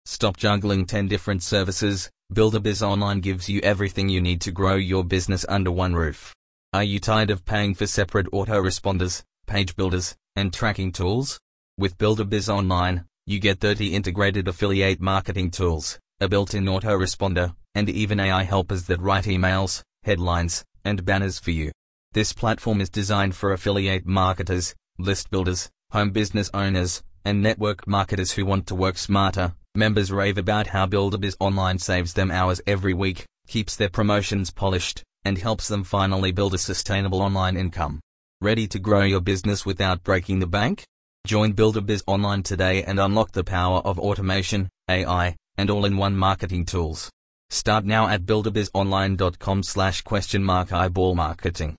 Stop juggling 10 different services. BuilderBiz Online gives you everything you need to grow your business under one roof. Are you tired of paying for separate autoresponders, page builders, and tracking tools? With BuilderBiz Online, you get 30 integrated affiliate marketing tools, a built-in autoresponder, and even AI helpers that write emails, headlines, and banners for you. This platform is designed for affiliate marketers, list builders, home business owners, and network marketers who want to work smarter. Members rave about how BuilderBiz Online saves them hours every week, keeps their promotions polished, and helps them finally build a sustainable online income. Ready to grow your business without breaking the bank? Join BuilderBiz Online today and unlock the power of automation, AI, and all-in-one marketing tools. Start now at builderbizonline.com/eyeball marketing.